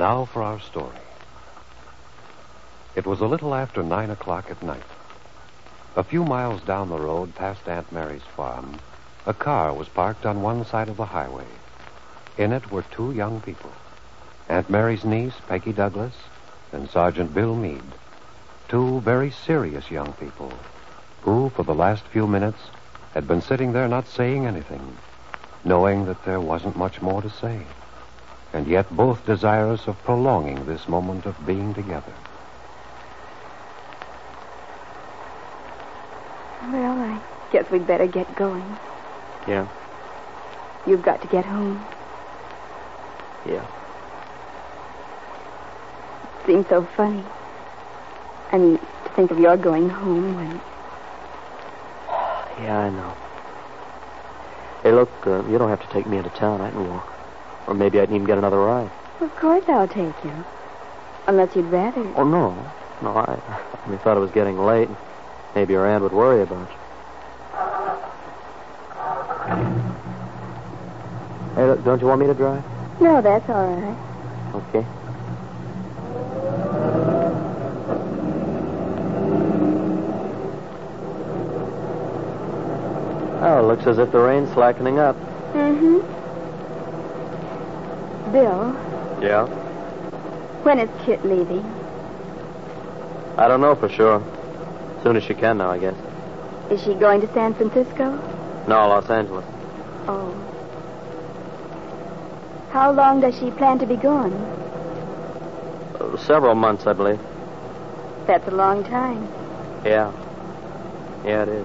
Now for our story. It was a little after 9 o'clock at night. A few miles down the road past Aunt Mary's farm, a car was parked on one side of the highway. In it were two young people, Aunt Mary's niece, Peggy Douglas, and Sergeant Bill Meade. Two very serious young people who, for the last few minutes, had been sitting there not saying anything, knowing that there wasn't much more to say, and yet both desirous of prolonging this moment of being together. Well, I guess we'd better get going. Yeah? You've got to get home. Yeah. It seems so funny. I mean, to think of your going home when... Yeah, I know. Hey, look, you don't have to take me into town. I can walk. Or maybe I can even get another ride. Of course I'll take you. Unless you'd rather... Oh, no. No, I only thought it was getting late. Maybe your aunt would worry about you. Hey, look, don't you want me to drive? No, that's all right. Okay. Oh, it looks as if the rain's slackening up. Mm-hmm. Bill, Yeah? when is Kit leaving? I don't know for sure. As soon as she can now, I guess. Is she going to San Francisco? No, Los Angeles. Oh. How long does she plan to be gone? Several months, I believe. That's a long time. Yeah. Yeah, it is.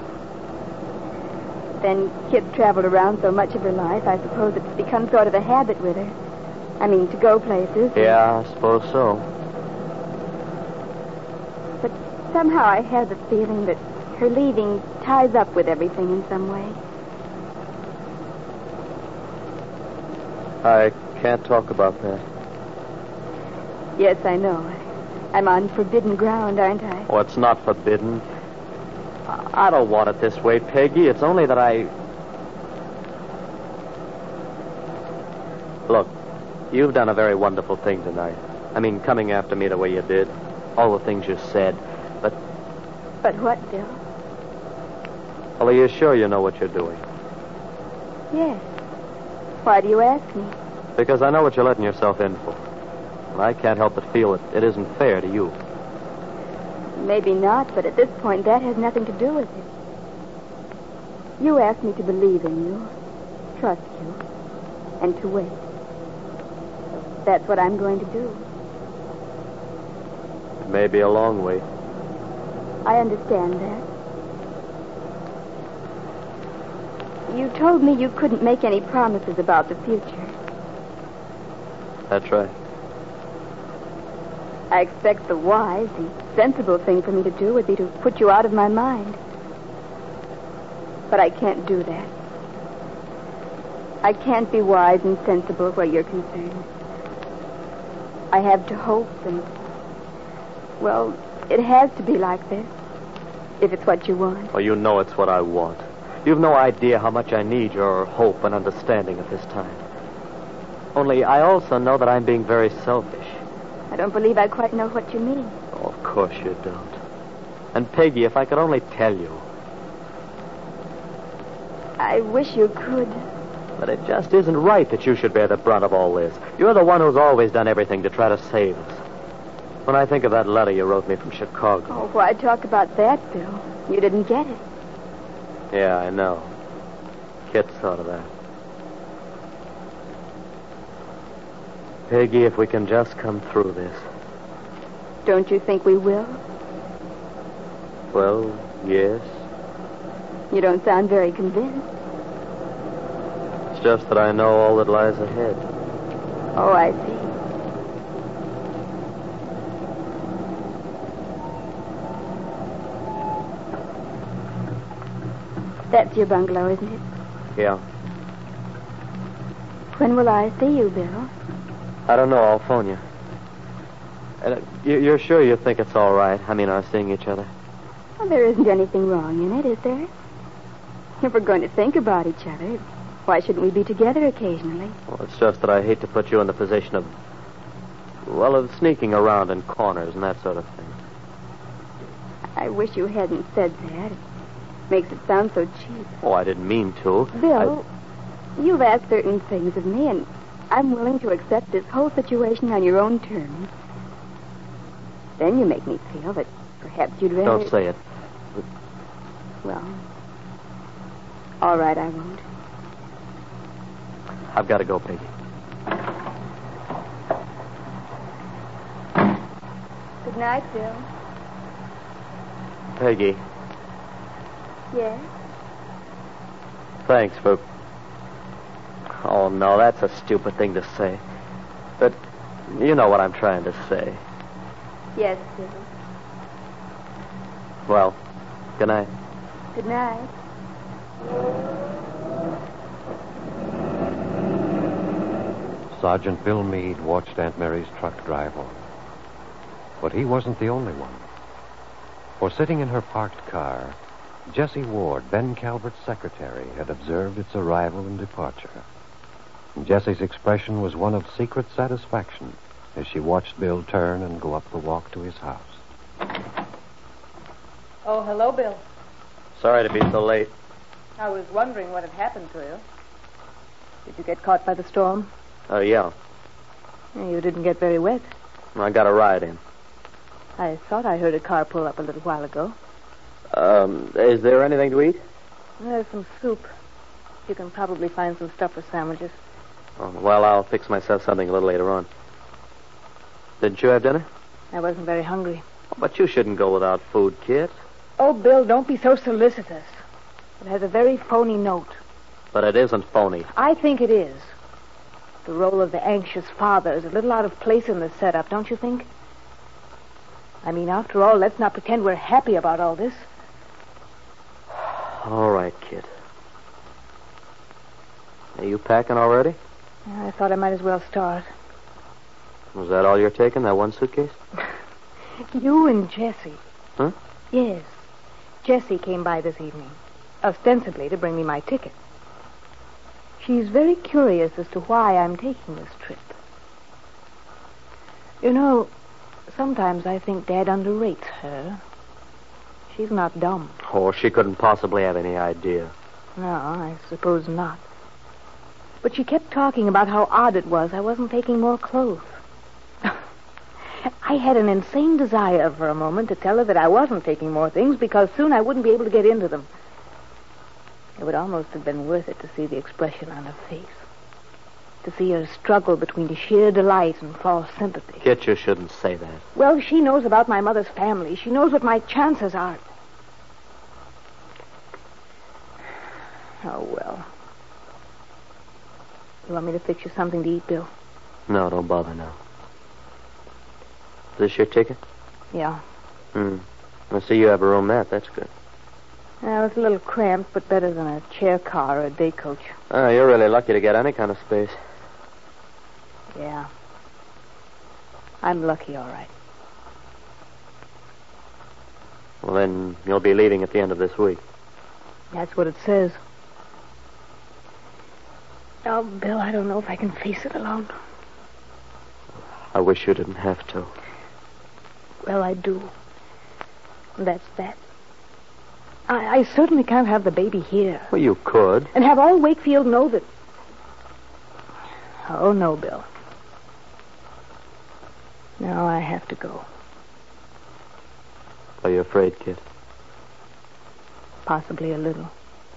Then Kit's traveled around so much of her life, I suppose it's become sort of a habit with her. I mean, to go places. Yeah, I suppose so. But somehow I have the feeling that her leaving ties up with everything in some way. I can't talk about that. Yes, I know. I'm on forbidden ground, aren't I? Oh, it's not forbidden. I don't want it this way, Peggy. It's only that I... Look, you've done a very wonderful thing tonight. I mean, coming after me the way you did. All the things you said. But... But what, Bill? Well, are you sure you know what you're doing? Yes. Why do you ask me? Because I know what you're letting yourself in for. And I can't help but feel that it isn't fair to you. Maybe not, but at this point, that has nothing to do with it. You asked me to believe in you, trust you, and to wait. That's what I'm going to do. It may be a long wait. I understand that. You told me you couldn't make any promises about the future. That's right. I expect the wise and sensible thing for me to do would be to put you out of my mind. But I can't do that. I can't be wise and sensible where you're concerned. I have to hope and... Well, it has to be like this. If it's what you want. Well, you know it's what I want. You've no idea how much I need your hope and understanding at this time. Only I also know that I'm being very selfish. I don't believe I quite know what you mean. Oh, of course you don't. And Peggy, if I could only tell you. I wish you could. But it just isn't right that you should bear the brunt of all this. You're the one who's always done everything to try to save us. When I think of that letter you wrote me from Chicago. Oh, why talk about that, Bill? You didn't get it. Yeah, I know. Kit thought of that. Peggy, if we can just come through this. Don't you think we will? Well, yes. You don't sound very convinced. It's just that I know all that lies ahead. Oh, I see. That's your bungalow, isn't it? Yeah. When will I see you, Bill? I don't know. I'll phone you. You're sure you think it's all right? I mean, our seeing each other? Well, there isn't anything wrong in it, is there? If we're going to think about each other, why shouldn't we be together occasionally? Well, it's just that I hate to put you in the position of... Well, of sneaking around in corners and that sort of thing. I wish you hadn't said that. It makes it sound so cheap. Oh, I didn't mean to. Bill, you've asked certain things of me, and I'm willing to accept this whole situation on your own terms. Then you make me feel that perhaps you'd rather... Don't say it. Well, all right, I won't. I've got to go, Peggy. Good night, Bill. Peggy, Yes? thanks for... Oh, no, that's a stupid thing to say. But you know what I'm trying to say. Yes, Bill. Well, good night. Good night. Sergeant Bill Meade watched Aunt Mary's truck drive off. But he wasn't the only one. For sitting in her parked car, Jessie Ward, Ben Calvert's secretary, had observed its arrival and departure. Jessie's expression was one of secret satisfaction as she watched Bill turn and go up the walk to his house. Oh, hello, Bill. Sorry to be so late. I was wondering what had happened to you. Did you get caught by the storm? Oh, yeah. You didn't get very wet. I got a ride in. I thought I heard a car pull up a little while ago. Is there anything to eat? There's some soup. You can probably find some stuff for sandwiches. Oh, well, I'll fix myself something a little later on. Didn't you have dinner? I wasn't very hungry. But you shouldn't go without food, kid. Oh, Bill, don't be so solicitous. It has a very phony note. But it isn't phony. I think it is. The role of the anxious father is a little out of place in the setup, don't you think? I mean, after all, let's not pretend we're happy about all this. All right, kid. Are you packing already? I thought I might as well start. Was that all you're taking, that one suitcase? You and Jessie. Huh? Yes. Jessie came by this evening, ostensibly to bring me my ticket. She's very curious as to why I'm taking this trip. You know, sometimes I think Dad underrates her. She's not dumb. Oh, she couldn't possibly have any idea. No, I suppose not. But she kept talking about how odd it was I wasn't taking more clothes. I had an insane desire for a moment to tell her that I wasn't taking more things because soon I wouldn't be able to get into them. It would almost have been worth it to see the expression on her face. To see her struggle between sheer delight and false sympathy. Kit, you shouldn't say that. Well, she knows about my mother's family. She knows what my chances are. Oh, well. You want me to fix you something to eat, Bill? No, don't bother now. Is this your ticket? Yeah. I see you have a roomette. That's good. Well, it's a little cramped, but better than a chair car or a day coach. Oh, you're really lucky to get any kind of space. Yeah. I'm lucky, all right. Well, then you'll be leaving at the end of this week. That's what it says. Oh, Bill, I don't know if I can face it alone. I wish you didn't have to. Well, I do. That's that. I certainly can't have the baby here. Well, you could. And have all Wakefield know that... Oh, no, Bill. No, I have to go. Are you afraid, kid? Possibly a little.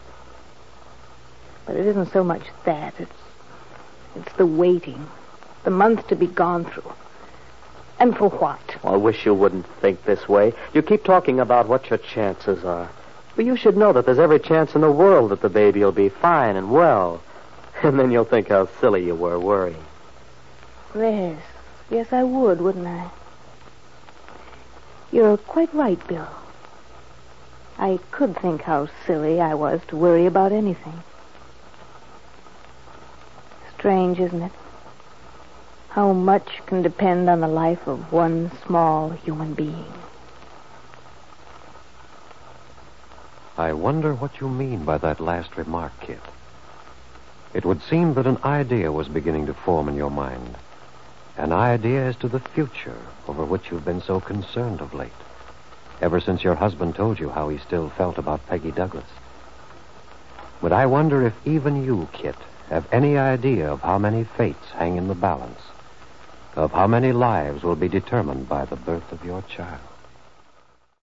But it isn't so much that. It's the waiting. The months to be gone through. And for what? Well, I wish you wouldn't think this way. You keep talking about what your chances are. But you should know that there's every chance in the world that the baby will be fine and well. And then you'll think how silly you were worrying. Yes. Yes, I would, wouldn't I? You're quite right, Bill. I could think how silly I was to worry about anything. Strange, isn't it? How much can depend on the life of one small human being. I wonder what you mean by that last remark, Kit. It would seem that an idea was beginning to form in your mind. an idea as to the future over which you've been so concerned of late, ever since your husband told you how he still felt about Peggy Douglas. But I wonder if even you, Kit, have any idea of how many fates hang in the balance, of how many lives will be determined by the birth of your child.